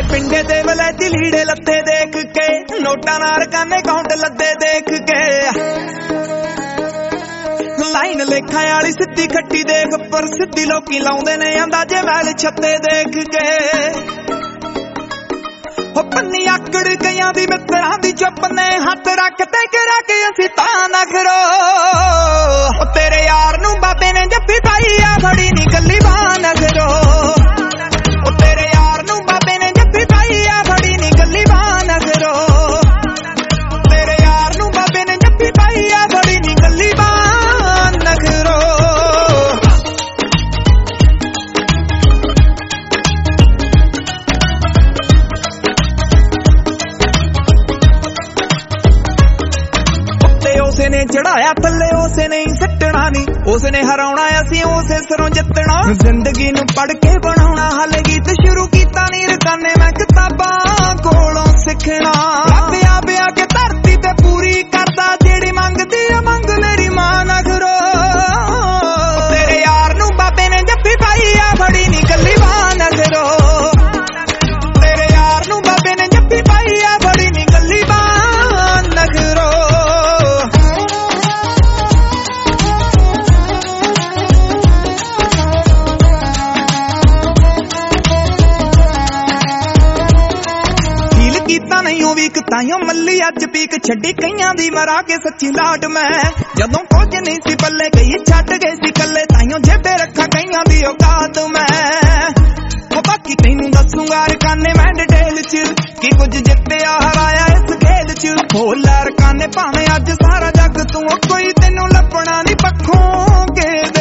पिंडे दे वलैती लीड़े लत्ते देख के नोटा नार काने काउंट लद्दे देख के लाइन लेखा वाली सिद्धी खट्टी देख पर सिद्धी लोकी लाउंदे ने अंदाजे मैल छत्ते देख के पन्नी आकड़ गईयां दी मित्रां दी चुप ने हथ रखते करा के असीं तां ना खरो तेरे यार नूं बाबे ने जप्फी पाई आ फड़ी नी गल्ली बां ना खरो तेरे यार नूं बाबे ने जप्फी पाई आ फड़ी नी गल्ली बां ना खरो तेरे यार नूं बाबे ने जप्फी पाई आ फड़ी नी गल्ली बां ना खरो उसने चढ़ाया थले उसे नहीं सटना नी उसने हराउना असीं उसे सिरों जितना जिंदगी नूं पढ़ के बनाउणा हाले गीत शुरू कीता नी रकाने मैं किताबां कोलों सिखना पिया पिया के धरती ते पूरी करदा जेड़ी मंगदी आ मंग मेरी मां ना करो तेरे यार नूं बाबे ने जप्फी पाई आ फड़ी नी गल्ली बां ना करो तेरे यार नूं बाबे ने जप्फी पाई आ फड़ी नी गल्ली बां ना करो ताइयों मल्ली अज पीक छड्डी कईयां दी मरा के सच्ची लाट मैं जदों कुछ नहीं सी पल्ले गई छड्ड गए सी कल्ले ताइयों जेबे रखा कईयां दी औकात मैं बाकी तैनूं दसूंगा रकाने मैं डिटेल च कि कुछ जित्तिया हराया इस खेल च होला रकाने भावें अज सारा जग तू कोई तैनूं लभना नहीं पक्खों के